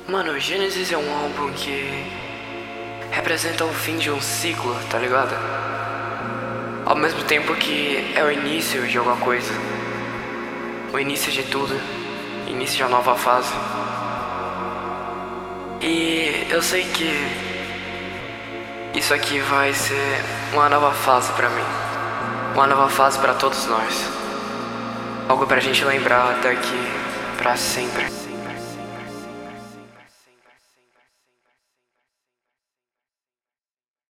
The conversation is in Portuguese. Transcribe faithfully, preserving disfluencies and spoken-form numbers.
Mano, Gênesis é um álbum que representa o fim de um ciclo, tá ligado? Ao mesmo tempo que é o início de alguma coisa. O início de tudo. Início de uma nova fase. E eu sei que isso aqui vai ser uma nova fase pra mim. Uma nova fase pra todos nós. Algo pra gente lembrar daqui pra sempre.